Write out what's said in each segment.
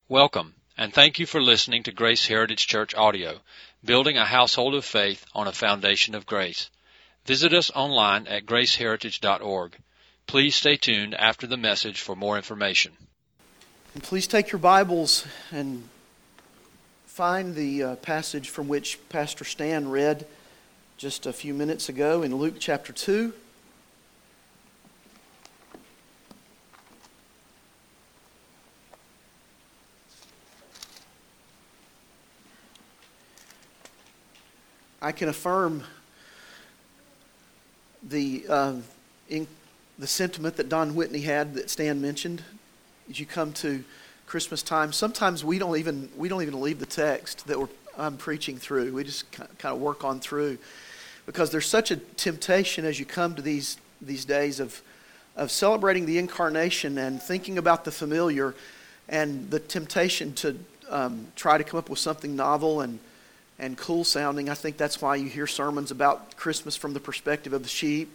Welcome, and thank you for listening to Grace Heritage Church Audio, building a household of faith on a foundation of grace. Visit us online at graceheritage.org. Please stay tuned after the message for more information. And please take your Bibles and find the passage from which Pastor Stan read just a few minutes ago in Luke chapter 2. I can affirm the sentiment that Don Whitney had that Stan mentioned. As you come to Christmas time, sometimes we don't even leave the text that I'm preaching through. We just kind of work on through, because there's such a temptation as you come to these days of celebrating the incarnation and thinking about the familiar, and the temptation to try to come up with something novel and cool sounding. I think that's why you hear sermons about Christmas from the perspective of the sheep,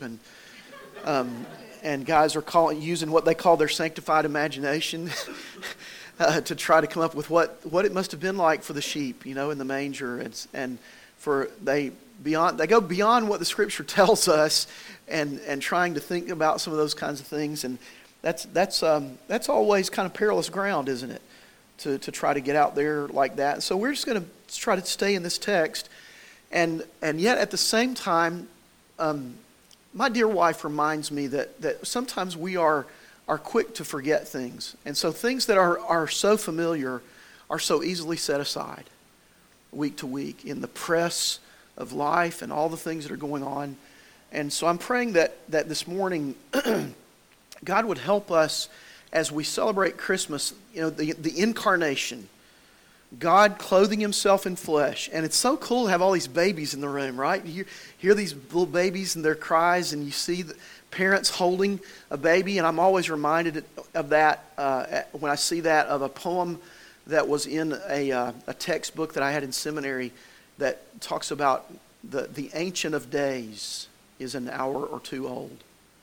and guys are using what they call their sanctified imagination to try to come up with what it must have been like for the sheep, in the manger, and they go beyond what the Scripture tells us, and trying to think about some of those kinds of things, and that's always kind of perilous ground, isn't it? To try to get out there like that. So we're just going to try to stay in this text, and yet at the same time, my dear wife reminds me that sometimes we are quick to forget things, and so things that are so familiar are so easily set aside week to week in the press of life and all the things that are going on. And so I'm praying that this morning God would help us as we celebrate Christmas, the incarnation, God clothing Himself in flesh. And it's so cool to have all these babies in the room, right? You hear these little babies and their cries, and you see the parents holding a baby. And I'm always reminded of that when I see that, of a poem that was in a textbook that I had in seminary that talks about the Ancient of Days is an hour or two old.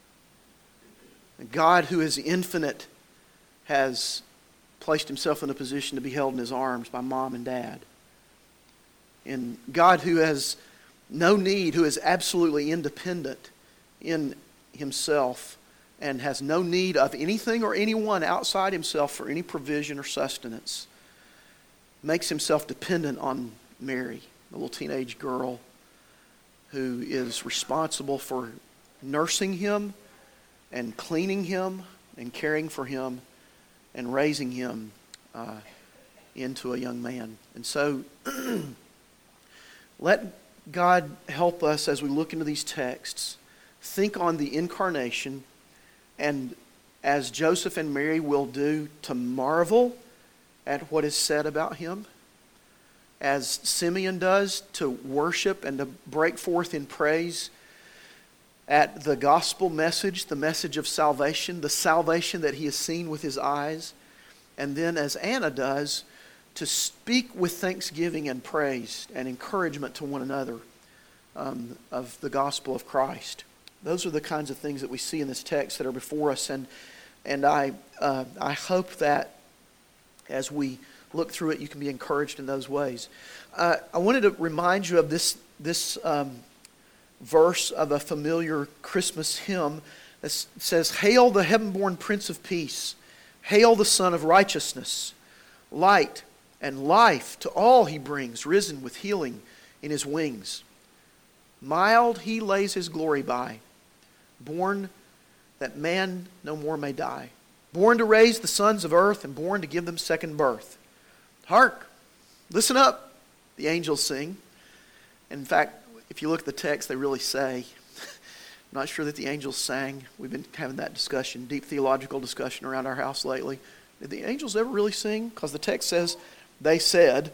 God, who is infinite, has placed Himself in a position to be held in His arms by mom and dad. And God, who has no need, who is absolutely independent in Himself and has no need of anything or anyone outside Himself for any provision or sustenance, makes Himself dependent on Mary, the little teenage girl who is responsible for nursing Him and cleaning Him and caring for Him and raising Him into a young man. And so let God help us as we look into these texts, think on the incarnation, and as Joseph and Mary will do, to marvel at what is said about Him, as Simeon does, to worship and to break forth in praise at the gospel message, the message of salvation, the salvation that he has seen with his eyes, and then as Anna does, to speak with thanksgiving and praise and encouragement to one another of the gospel of Christ. Those are the kinds of things that we see in this text that are before us, and I hope that as we look through it, you can be encouraged in those ways. I wanted to remind you of this verse of a familiar Christmas hymn that says, "Hail the heaven-born Prince of Peace, hail the Son of Righteousness, light and life to all He brings, risen with healing in His wings. Mild He lays His glory by, born that man no more may die, born to raise the sons of earth and born to give them second birth. Hark, listen up," the angels sing. In fact, if you look at the text, they really say. I'm not sure that the angels sang. We've been having that discussion, deep theological discussion around our house lately. Did the angels ever really sing? Because the text says they said,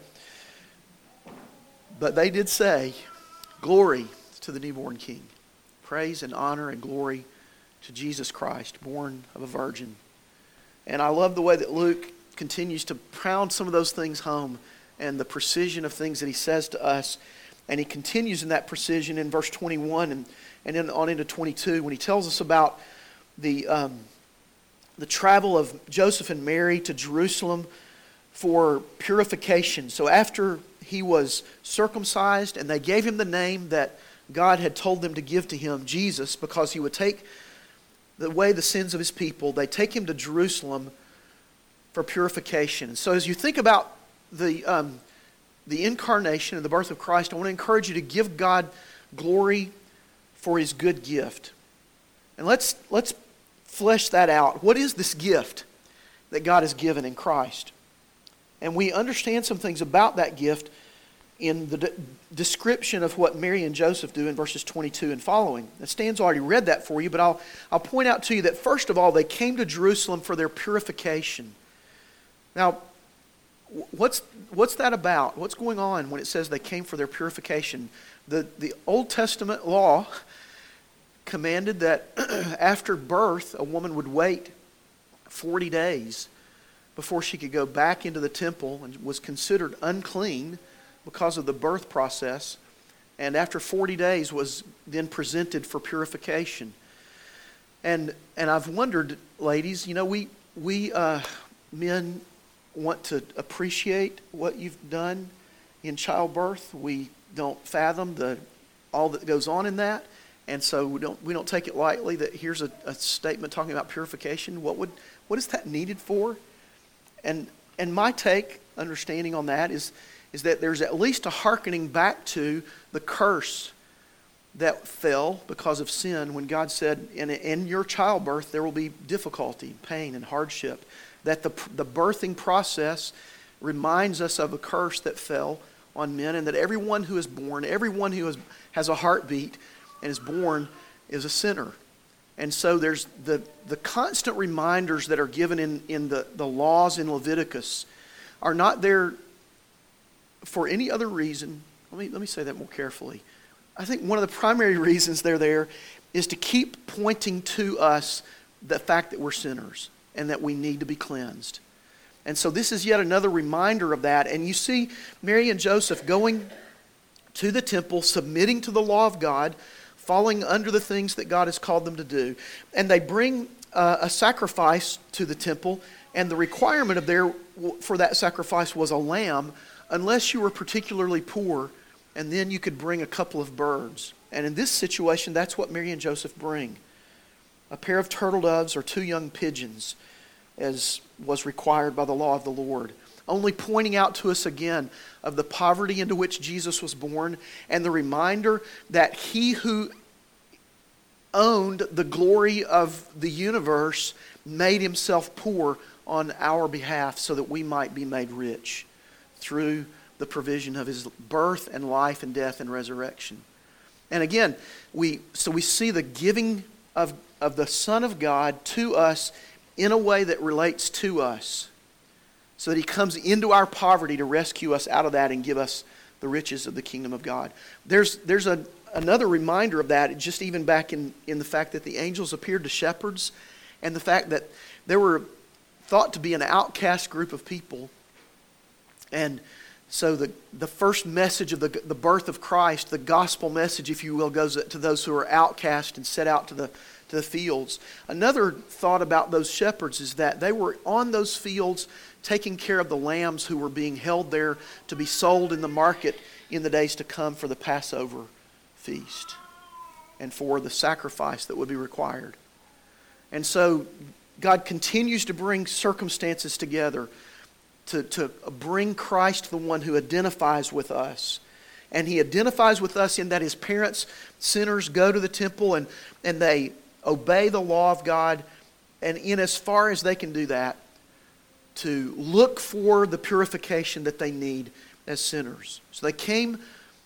but they did say, "Glory to the newborn King. Praise and honor and glory to Jesus Christ, born of a virgin." And I love the way that Luke continues to pound some of those things home and the precision of things that he says to us. And he continues in that precision in verse 21 and then on into 22 when he tells us about the travel of Joseph and Mary to Jerusalem for purification. So after he was circumcised and they gave him the name that God had told them to give to him, Jesus, because he would take away the sins of his people, they take him to Jerusalem for purification. So as you think about the incarnation and the birth of Christ, I want to encourage you to give God glory for his good gift. And let's flesh that out. What is this gift that God has given in Christ? And we understand some things about that gift in the description of what Mary and Joseph do in verses 22 and following. Now, Stan's already read that for you, but I'll point out to you that first of all, they came to Jerusalem for their purification. Now, what's that about? What's going on when it says they came for their purification? The Old Testament law commanded that after birth, a woman would wait 40 days before she could go back into the temple and was considered unclean because of the birth process. And after 40 days was then presented for purification. And I've wondered, ladies, we men want to appreciate what you've done in childbirth. We don't fathom all that goes on in that. And so we don't take it lightly that here's a statement talking about purification. What is that needed for? And my understanding on that is that there's at least a hearkening back to the curse that fell because of sin when God said, in your childbirth there will be difficulty, pain, and hardship. That the birthing process reminds us of a curse that fell on men, and that everyone who is born, everyone who has a heartbeat and is born is a sinner. And so there's the constant reminders that are given in the laws in Leviticus are not there for any other reason. Let me say that more carefully. I think one of the primary reasons they're there is to keep pointing to us the fact that we're sinners and that we need to be cleansed. And so this is yet another reminder of that. And you see Mary and Joseph going to the temple, submitting to the law of God, falling under the things that God has called them to do. And they bring a sacrifice to the temple, and the requirement for that sacrifice was a lamb, unless you were particularly poor, and then you could bring a couple of birds. And in this situation, that's what Mary and Joseph bring. A pair of turtle doves or 2 young pigeons, as was required by the law of the Lord. Only pointing out to us again of the poverty into which Jesus was born, and the reminder that he who owned the glory of the universe made himself poor on our behalf so that we might be made rich through the provision of his birth and life and death and resurrection. And again, we see the giving of the Son of God to us in a way that relates to us, so that he comes into our poverty to rescue us out of that and give us the riches of the kingdom of God. There's another reminder of that, just even back in the fact that the angels appeared to shepherds, and the fact that there were thought to be an outcast group of people. And so the first message of the birth of Christ, the gospel message, if you will, goes to those who are outcast and set out to the fields. Another thought about those shepherds is that they were on those fields taking care of the lambs who were being held there to be sold in the market in the days to come for the Passover feast and for the sacrifice that would be required. And so God continues to bring circumstances together to bring Christ, the one who identifies with us. And he identifies with us in that his parents, sinners, go to the temple and they obey the law of God, and in as far as they can do that, to look for the purification that they need as sinners. So they came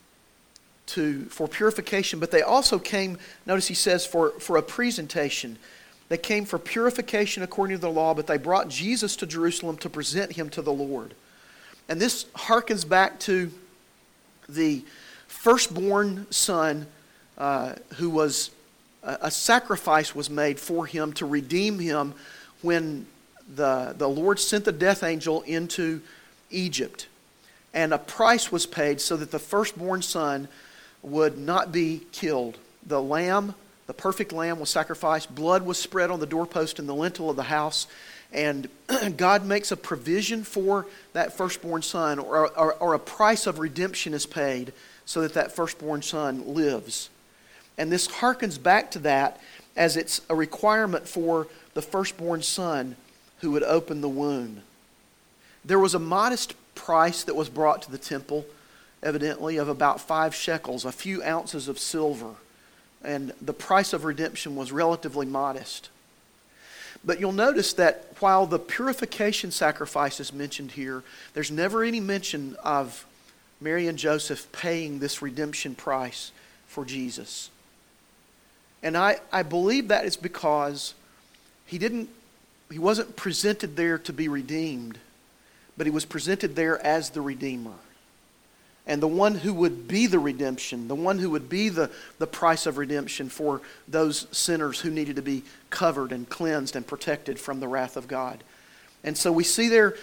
for purification, but they also came, notice he says, for a presentation. They came for purification according to the law, but they brought Jesus to Jerusalem to present him to the Lord. And this harkens back to the firstborn son who was a sacrifice was made for him to redeem him when the Lord sent the death angel into Egypt. And a price was paid so that the firstborn son would not be killed. The lamb, the perfect lamb, was sacrificed. Blood was spread on the doorpost and the lintel of the house. And God makes a provision for that firstborn son, or a price of redemption is paid so that that firstborn son lives. And this harkens back to that, as it's a requirement for the firstborn son who would open the womb. There was a modest price that was brought to the temple, evidently, of about 5 shekels, a few ounces of silver. And the price of redemption was relatively modest. But you'll notice that while the purification sacrifice is mentioned here, there's never any mention of Mary and Joseph paying this redemption price for Jesus. And I believe that is because he wasn't presented there to be redeemed, but he was presented there as the Redeemer. And the one who would be the redemption, the one who would be the price of redemption for those sinners who needed to be covered and cleansed and protected from the wrath of God. And so we see there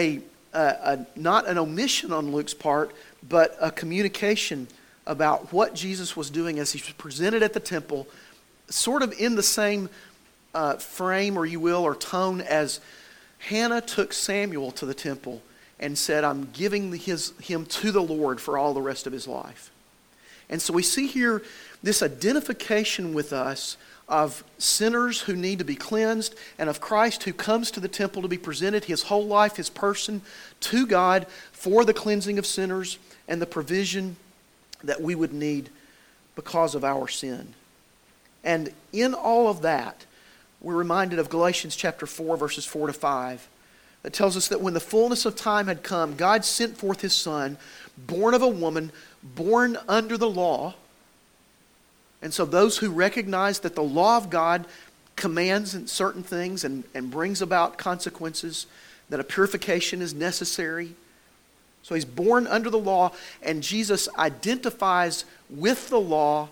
not an omission on Luke's part, but a communication about what Jesus was doing as he was presented at the temple, sort of in the same frame, or you will, or tone as Hannah took Samuel to the temple and said, I'm giving him to the Lord for all the rest of his life. And so we see here this identification with us of sinners who need to be cleansed, and of Christ who comes to the temple to be presented, his whole life, his person, to God for the cleansing of sinners and the provision that we would need because of our sin. And in all of that, we're reminded of Galatians chapter 4, verses 4 to 5. It tells us that when the fullness of time had come, God sent forth his Son, born of a woman, born under the law. And so those who recognize that the law of God commands certain things and brings about consequences, that a purification is necessary. So he's born under the law, and Jesus identifies with the law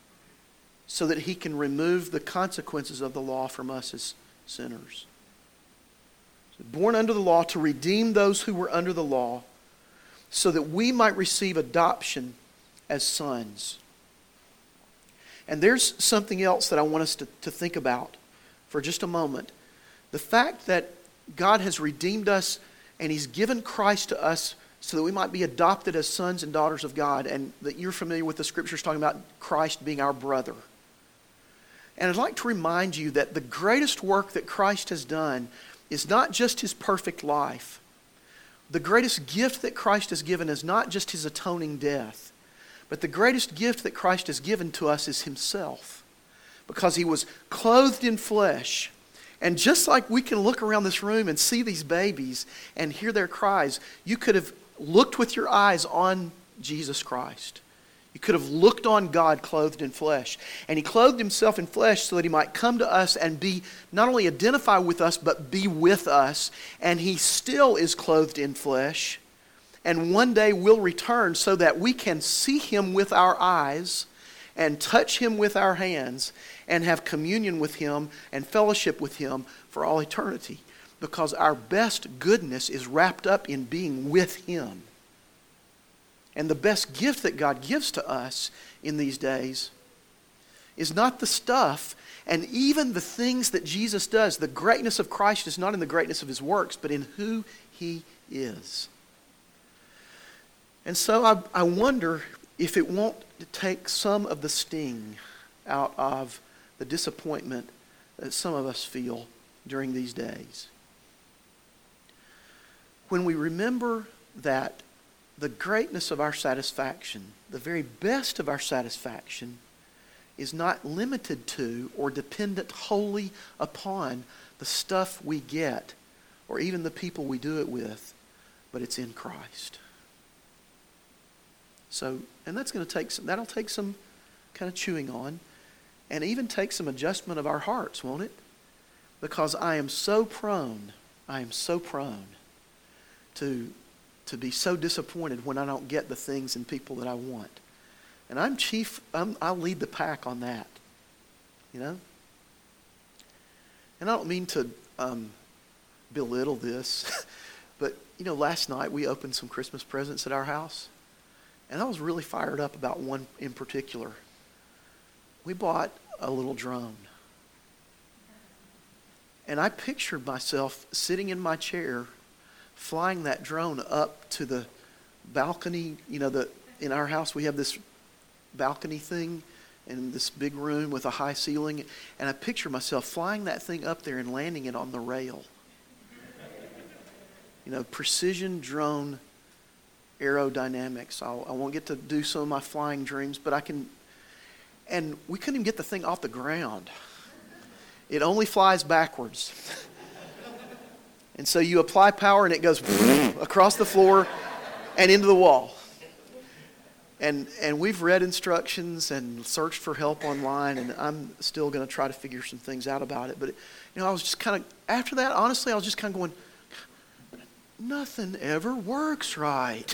so that he can remove the consequences of the law from us as sinners. Born under the law to redeem those who were under the law, so that we might receive adoption as sons. And there's something else that I want us to think about for just a moment. The fact that God has redeemed us and he's given Christ to us so that we might be adopted as sons and daughters of God, and that you're familiar with the scriptures talking about Christ being our brother. And I'd like to remind you that the greatest work that Christ has done is not just his perfect life. The greatest gift that Christ has given is not just his atoning death, but the greatest gift that Christ has given to us is himself, because he was clothed in flesh. And just like we can look around this room and see these babies and hear their cries, you could have looked with your eyes on Jesus Christ. You could have looked on God clothed in flesh. And he clothed himself in flesh so that he might come to us and be not only identify with us, but be with us. And he still is clothed in flesh. And one day will return so that we can see him with our eyes and touch him with our hands and have communion with him and fellowship with him for all eternity. Because our best goodness is wrapped up in being with him. And the best gift that God gives to us in these days is not the stuff and even the things that Jesus does. The greatness of Christ is not in the greatness of his works, but in who he is. And so I wonder if it won't take some of the sting out of the disappointment that some of us feel during these days. When we remember that the greatness of our satisfaction, the very best of our satisfaction, is not limited to or dependent wholly upon the stuff we get or even the people we do it with, but it's in Christ. So, and that'll take some kind of chewing on, and even take some adjustment of our hearts, won't it? Because I am so prone to be so disappointed when I don't get the things and people that I want. And I'll lead the pack on that, you know? And I don't mean to belittle this, but, you know, last night we opened some Christmas presents at our house, and I was really fired up about one in particular. We bought a little drone. And I pictured myself sitting in my chair, flying that drone up to the balcony. In our house we have this balcony thing in this big room with a high ceiling. And I picture myself flying that thing up there and landing it on the rail. Precision drone aerodynamics. I won't get to do some of my flying dreams, but I can. And we couldn't even get the thing off the ground. It only flies backwards. And so you apply power and it goes across the floor and into the wall. And we've read instructions and searched for help online, and I'm still going to try to figure some things out about it. But, I was just kind of, after that, honestly, I was just kind of going, nothing ever works right.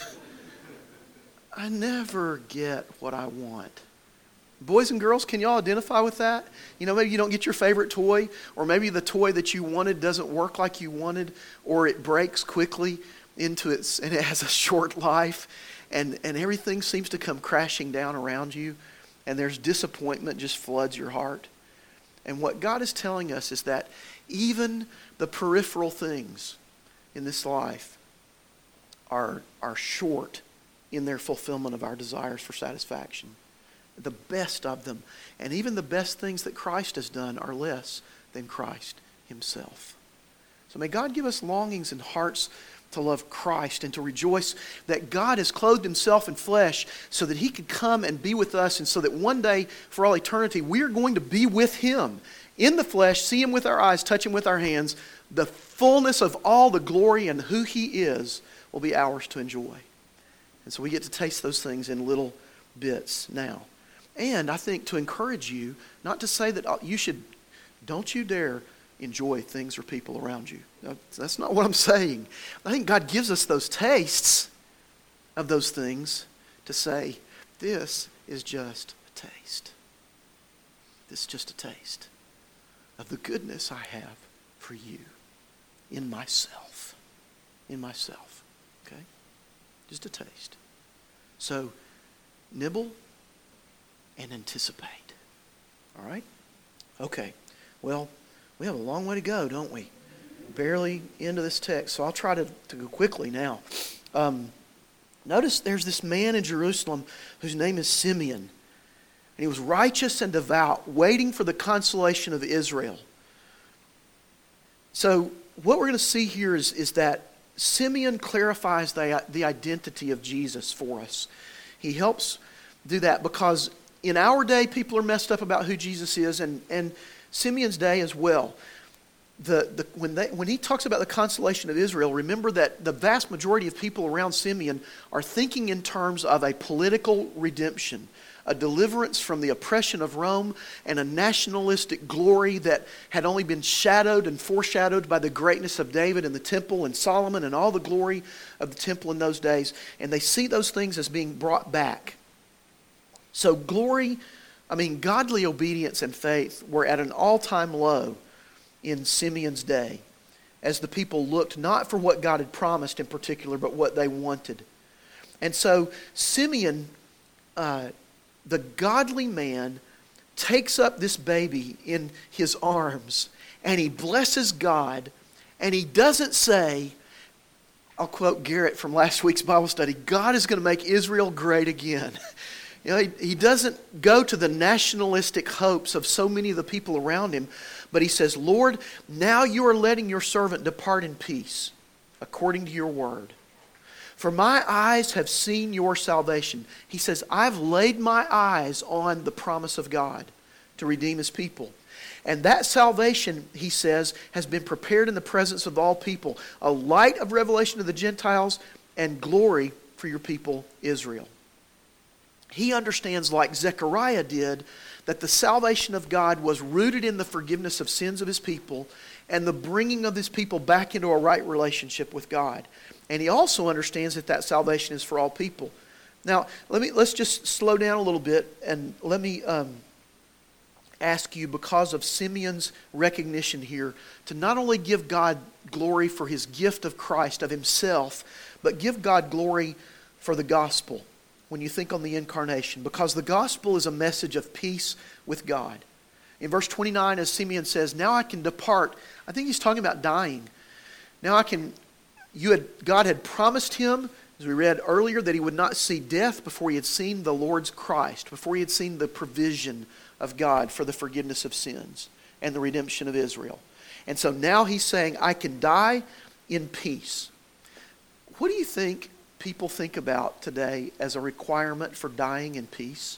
I never get what I want. Boys and girls, can y'all identify with that? Maybe you don't get your favorite toy, or maybe the toy that you wanted doesn't work like you wanted, or it breaks quickly and it has a short life, and everything seems to come crashing down around you, and there's disappointment just floods your heart. And what God is telling us is that even the peripheral things in this life are short in their fulfillment of our desires for satisfaction. The best of them, and even the best things that Christ has done, are less than Christ himself. So may God give us longings and hearts to love Christ and to rejoice that God has clothed himself in flesh so that he could come and be with us, and so that one day for all eternity we are going to be with him in the flesh, see him with our eyes, touch him with our hands. The fullness of all the glory and who he is will be ours to enjoy. And so we get to taste those things in little bits now. And I think to encourage you, not to say that don't you dare enjoy things or people around you. No, that's not what I'm saying. I think God gives us those tastes of those things to say, this is just a taste. This is just a taste of the goodness I have for you in myself. In myself. Okay? Just a taste. So, nibble and anticipate. All right? Okay. Well, we have a long way to go, don't we? Barely into this text, so I'll try to go quickly now. Notice there's this man in Jerusalem whose name is Simeon. And he was righteous and devout, waiting for the consolation of Israel. So what we're going to see here is that Simeon clarifies the identity of Jesus for us. He helps do that because in our day, people are messed up about who Jesus is, and Simeon's day as well. When he talks about the consolation of Israel, remember that the vast majority of people around Simeon are thinking in terms of a political redemption, a deliverance from the oppression of Rome, and a nationalistic glory that had only been shadowed and foreshadowed by the greatness of David and the temple and Solomon and all the glory of the temple in those days. And they see those things as being brought back. So godly obedience and faith were at an all-time low in Simeon's day, as the people looked not for what God had promised in particular, but what they wanted. And so Simeon, the godly man, takes up this baby in his arms, and he blesses God, and he doesn't say, I'll quote Garrett from last week's Bible study, God is going to make Israel great again. He doesn't go to the nationalistic hopes of so many of the people around him, but he says, Lord, now you are letting your servant depart in peace, according to your word. For my eyes have seen your salvation. He says, I've laid my eyes on the promise of God to redeem his people. And that salvation, he says, has been prepared in the presence of all people, a light of revelation to the Gentiles and glory for your people, Israel. He understands, like Zechariah did, that the salvation of God was rooted in the forgiveness of sins of his people and the bringing of his people back into a right relationship with God. And he also understands that salvation is for all people. Now, let's just slow down a little bit, and let me ask you, because of Simeon's recognition here, to not only give God glory for his gift of Christ, of himself, but give God glory for the gospel when you think on the incarnation, because the gospel is a message of peace with God. In verse 29, as Simeon says, now I can depart. I think he's talking about dying. Now I can, God had promised him, as we read earlier, that he would not see death before he had seen the Lord's Christ, before he had seen the provision of God for the forgiveness of sins and the redemption of Israel. And so now he's saying, I can die in peace. What do you think people think about today as a requirement for dying in peace?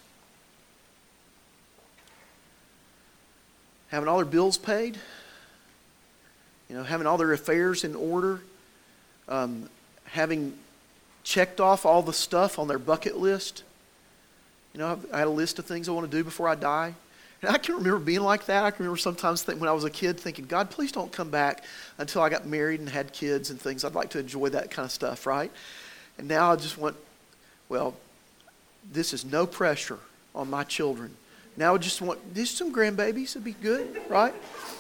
Having all their bills paid, having all their affairs in order, having checked off all the stuff on their bucket list. I had a list of things I want to do before I die. And I can remember being like that. I can remember sometimes when I was a kid thinking, God, please don't come back until I got married and had kids and things. I'd like to enjoy that kind of stuff, right? And now I just want, this is no pressure on my children. Now I just want some grandbabies. It'd be good, right?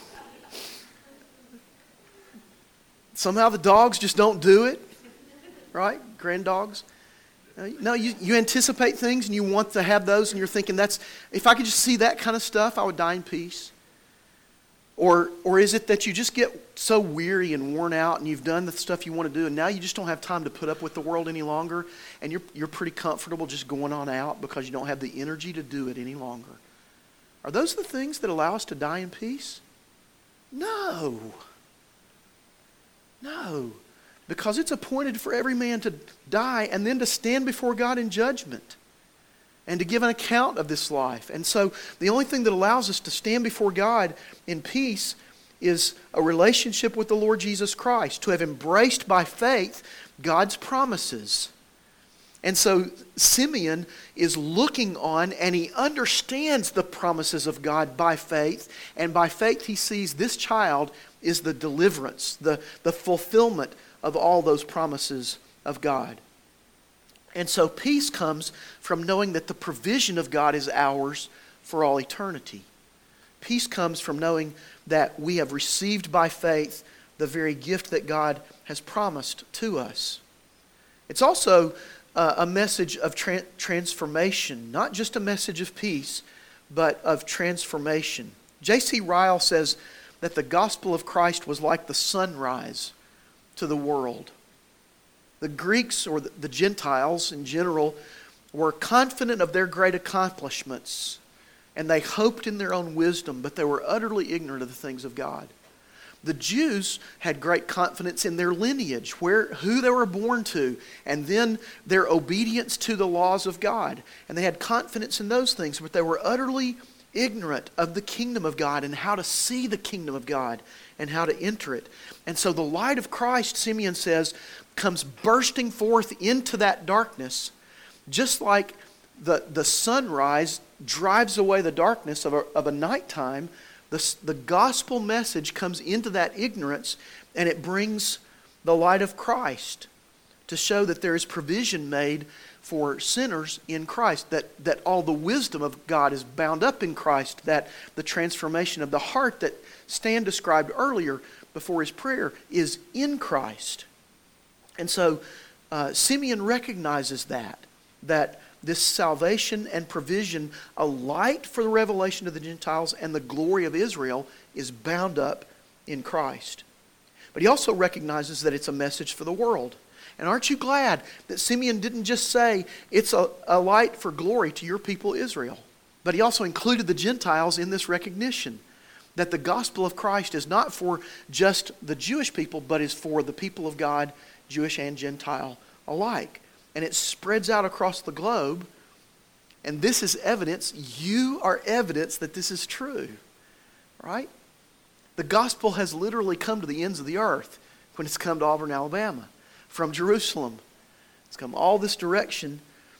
Somehow the dogs just don't do it, right? Granddogs. No, you anticipate things and you want to have those and you're thinking, if I could just see that kind of stuff, I would die in peace. Or is it that you just get so weary and worn out and you've done the stuff you want to do and now you just don't have time to put up with the world any longer and you're pretty comfortable just going on out because you don't have the energy to do it any longer? Are those the things that allow us to die in peace? No. No. Because it's appointed for every man to die and then to stand before God in judgment and to give an account of this life. And so the only thing that allows us to stand before God in peace is a relationship with the Lord Jesus Christ, to have embraced by faith God's promises. And so Simeon is looking on and he understands the promises of God by faith. And by faith he sees this child is the deliverance, the fulfillment of all those promises of God. And so peace comes from knowing that the provision of God is ours for all eternity. Peace comes from knowing that we have received by faith the very gift that God has promised to us. It's also a message of transformation, not just a message of peace, but of transformation. J.C. Ryle says that the gospel of Christ was like the sunrise to the world. The Greeks, or the Gentiles in general, were confident of their great accomplishments, and they hoped in their own wisdom, but they were utterly ignorant of the things of God. The Jews had great confidence in their lineage, who they were born to, and then their obedience to the laws of God. And they had confidence in those things, but they were utterly ignorant of the kingdom of God and how to see the kingdom of God and how to enter it. And so the light of Christ, Simeon says, comes bursting forth into that darkness, just like the sunrise drives away the darkness of a nighttime. The gospel message comes into that ignorance and it brings the light of Christ to show that there is provision made for sinners in Christ, that all the wisdom of God is bound up in Christ, that the transformation of the heart that Stan described earlier before his prayer is in Christ. And so Simeon recognizes that this salvation and provision, a light for the revelation of the Gentiles and the glory of Israel, is bound up in Christ. But he also recognizes that it's a message for the world. And aren't you glad that Simeon didn't just say it's a light for glory to your people Israel, but he also included the Gentiles in this recognition that the gospel of Christ is not for just the Jewish people, but is for the people of God, Jewish and Gentile alike. And it spreads out across the globe. And this is evidence, you are evidence that this is true. Right? The gospel has literally come to the ends of the earth when it's come to Auburn, Alabama. From Jerusalem. It's come all this direction.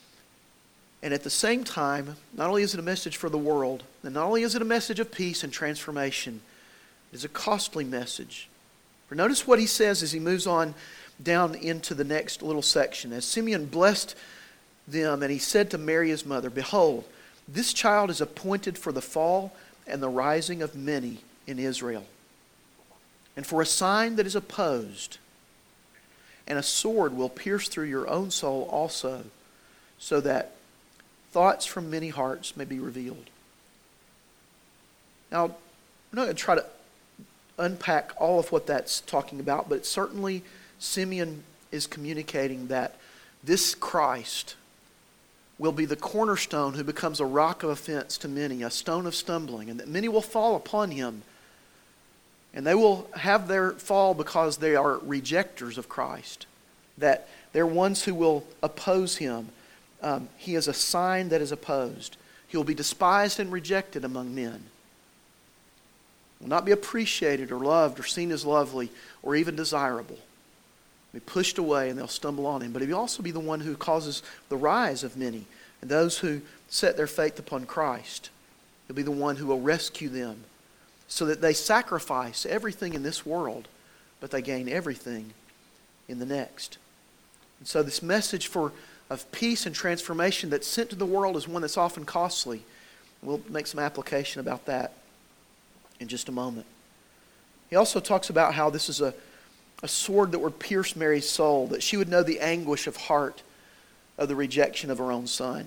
And at the same time, not only is it a message for the world, and not only is it a message of peace and transformation, it is a costly message. For notice what he says as he moves on down into the next little section. As Simeon blessed them, and he said to Mary his mother, "Behold, this child is appointed for the fall and the rising of many in Israel, and for a sign that is opposed, and a sword will pierce through your own soul also, so that thoughts from many hearts may be revealed." Now, I'm not going to try to unpack all of what that's talking about, but certainly Simeon is communicating that this Christ will be the cornerstone who becomes a rock of offense to many, a stone of stumbling, and that many will fall upon him. And they will have their fall because they are rejectors of Christ, that they're ones who will oppose him. He is a sign that is opposed. He will be despised and rejected among men. Will not be appreciated or loved or seen as lovely or even desirable. Be pushed away and they'll stumble on him. But he'll also be the one who causes the rise of many and those who set their faith upon Christ. He'll be the one who will rescue them so that they sacrifice everything in this world, but they gain everything in the next. And so this message of peace and transformation that's sent to the world is one that's often costly. We'll make some application about that in just a moment. He also talks about how this is a sword that would pierce Mary's soul, that she would know the anguish of heart of the rejection of her own son.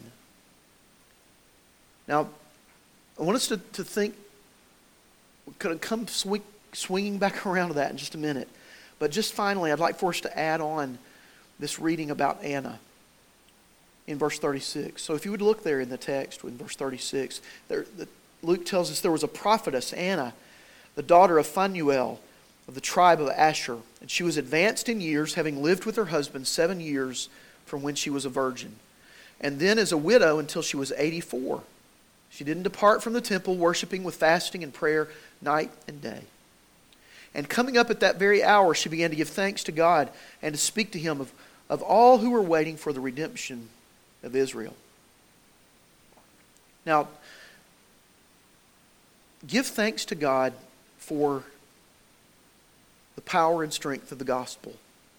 Now, I want us to think, we're going to come swinging back around to that in just a minute. But just finally, I'd like for us to add on this reading about Anna in verse 36. So if you would look there in the text in verse 36, Luke tells us there was a prophetess, Anna, the daughter of Phanuel of the tribe of Asher. And she was advanced in years, having lived with her husband 7 years from when she was a virgin. And then as a widow until she was 84. She didn't depart from the temple, worshiping with fasting and prayer night and day. And coming up at that very hour, she began to give thanks to God and to speak to him of all who were waiting for the redemption of Israel. Now, give thanks to God for the power and strength of the gospel.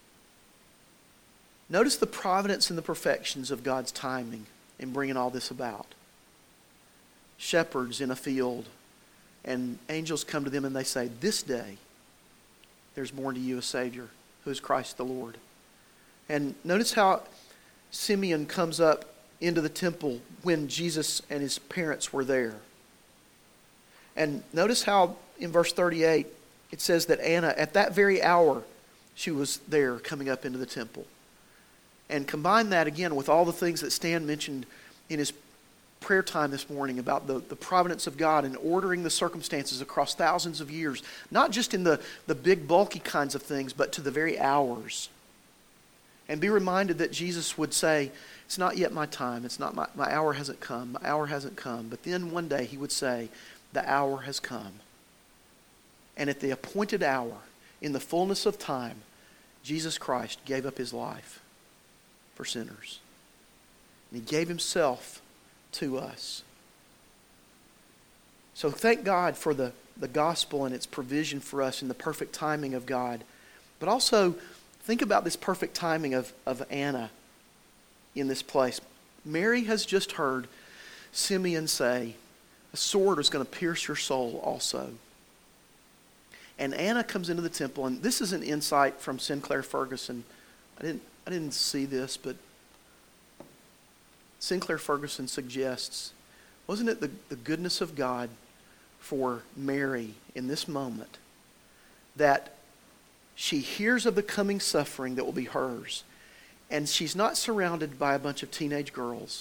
Notice the providence and the perfections of God's timing in bringing all this about. Shepherds in a field, and angels come to them and they say, "This day there's born to you a Savior, who is Christ the Lord." And notice how Simeon comes up into the temple when Jesus and his parents were there. And notice how in verse 38 it says that Anna, at that very hour, she was there coming up into the temple. And combine that again with all the things that Stan mentioned in his prayer time this morning about the providence of God and ordering the circumstances across thousands of years, not just in the big bulky kinds of things, but to the very hours. And be reminded that Jesus would say, "It's not yet my time, it's not my hour hasn't come, my hour hasn't come." But then one day he would say, "The hour has come." And at the appointed hour, in the fullness of time, Jesus Christ gave up his life for sinners. And he gave himself to us. So thank God for the gospel and its provision for us in the perfect timing of God. But also think about this perfect timing of Anna in this place. Mary has just heard Simeon say, "A sword is going to pierce your soul also." And Anna comes into the temple, and this is an insight from Sinclair Ferguson. I didn't see this, but Sinclair Ferguson suggests, wasn't it the goodness of God for Mary in this moment that she hears of the coming suffering that will be hers, and she's not surrounded by a bunch of teenage girls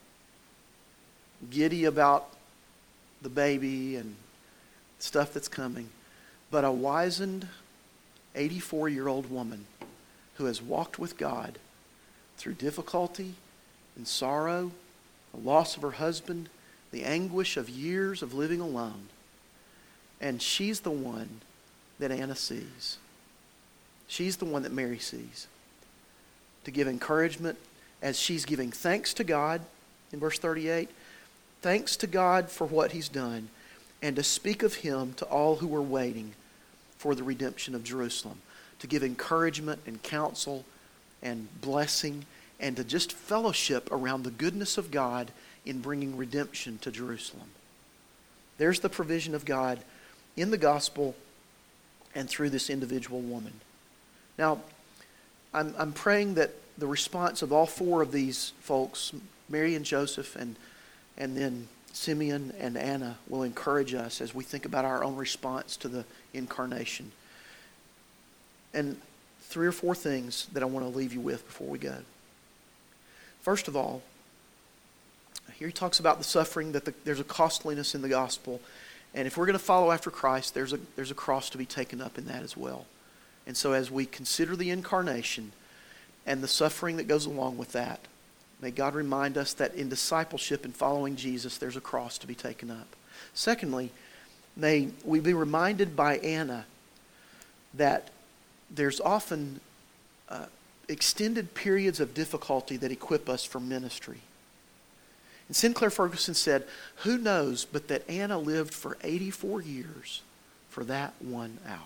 giddy about the baby and stuff that's coming, but a wizened 84-year-old woman who has walked with God through difficulty and sorrow, the loss of her husband, the anguish of years of living alone. And she's the one that Anna sees. She's the one that Mary sees. To give encouragement as she's giving thanks to God in verse 38, thanks to God for what he's done, and to speak of him to all who were waiting for the redemption of Jerusalem. To give encouragement and counsel and blessing, and to just fellowship around the goodness of God in bringing redemption to Jerusalem. There's the provision of God in the gospel and through this individual woman. Now, I'm praying that the response of all four of these folks, Mary and Joseph and then Simeon and Anna will encourage us as we think about our own response to the incarnation. And 3 or 4 things that I want to leave you with before we go. First of all, here he talks about the suffering, that there's a costliness in the gospel. And if we're going to follow after Christ, there's a cross to be taken up in that as well. And so as we consider the incarnation and the suffering that goes along with that, may God remind us that in discipleship and following Jesus, there's a cross to be taken up. Secondly, may we be reminded by Anna that there's often extended periods of difficulty that equip us for ministry. And Sinclair Ferguson said, "Who knows but that Anna lived for 84 years for that 1 hour."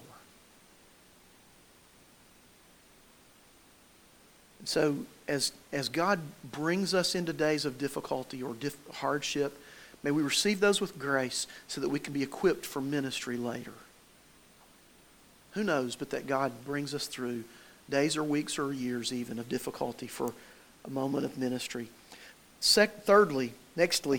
And so as God brings us into days of difficulty or hardship, may we receive those with grace so that we can be equipped for ministry later. Who knows but that God brings us through days or weeks or years even of difficulty for a moment of ministry. Nextly,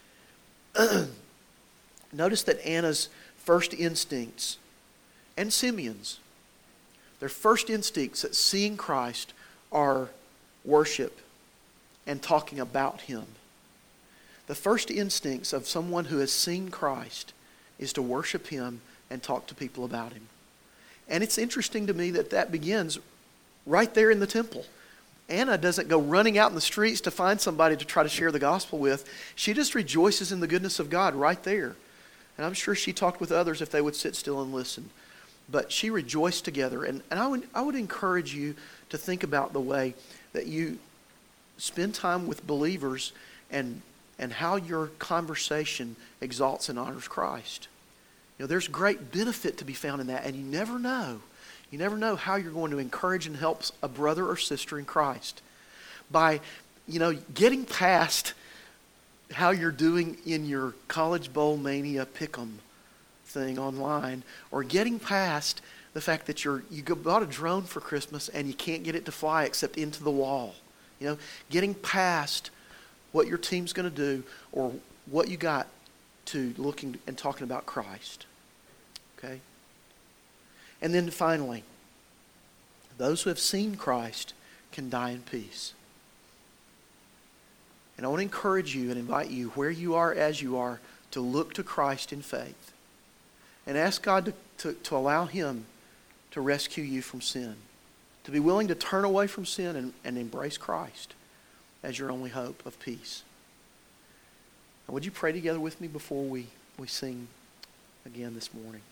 notice that Anna's first instincts and Simeon's, their first instincts at seeing Christ are worship and talking about Him. The first instincts of someone who has seen Christ is to worship Him and talk to people about Him. And it's interesting to me that begins right there in the temple. Anna doesn't go running out in the streets to find somebody to try to share the gospel with. She just rejoices in the goodness of God right there. And I'm sure she talked with others if they would sit still and listen. But she rejoiced together. And I would encourage you to think about the way that you spend time with believers and how your conversation exalts and honors Christ. You know, there's great benefit to be found in that, and you never know. You never know how you're going to encourage and help a brother or sister in Christ. By, getting past how you're doing in your College Bowl Mania Pick'em thing online, or getting past the fact that you bought a drone for Christmas and you can't get it to fly except into the wall. Getting past what your team's going to do or what you got to looking and talking about Christ. Okay? And then finally, those who have seen Christ can die in peace. And I want to encourage you and invite you, where you are as you are, to look to Christ in faith. And ask God to allow Him to rescue you from sin. To be willing to turn away from sin and embrace Christ as your only hope of peace. Now, would you pray together with me before we sing again this morning?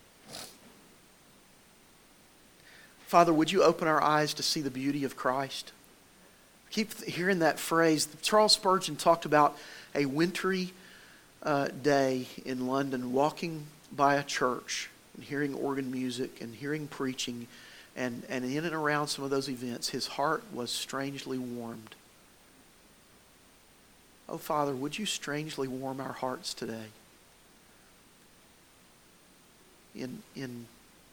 Father, would you open our eyes to see the beauty of Christ? Keep hearing that phrase. Charles Spurgeon talked about a wintry day in London, walking by a church and hearing organ music and hearing preaching, and in and around some of those events, his heart was strangely warmed. Oh, Father, would you strangely warm our hearts today? In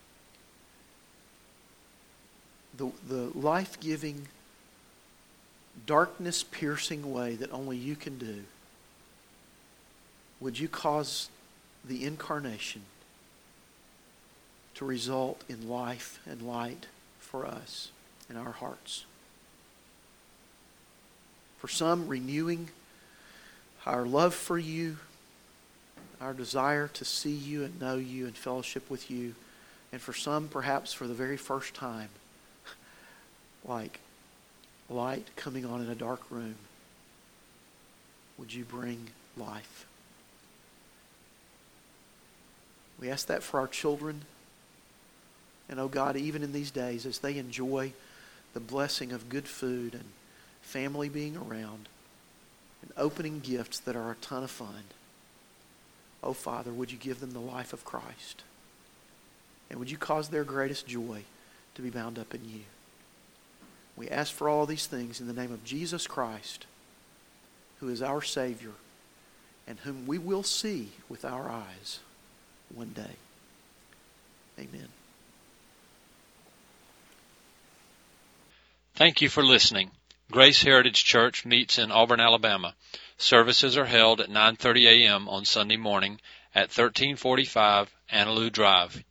the life-giving, darkness-piercing way that only you can do, would you cause the incarnation to result in life and light for us in our hearts? For some, renewing our love for you, our desire to see you and know you and fellowship with you. And for some, perhaps for the very first time, like light coming on in a dark room, would you bring life? We ask that for our children. And oh God, even in these days, as they enjoy the blessing of good food and family being around and opening gifts that are a ton of fun, oh Father, would you give them the life of Christ? And would you cause their greatest joy to be bound up in you? We ask for all these things in the name of Jesus Christ, who is our Savior and whom we will see with our eyes one day. Amen. Thank you for listening. Grace Heritage Church meets in Auburn, Alabama. Services are held at 9:30 a.m. on Sunday morning at 1345 Annaloo Drive,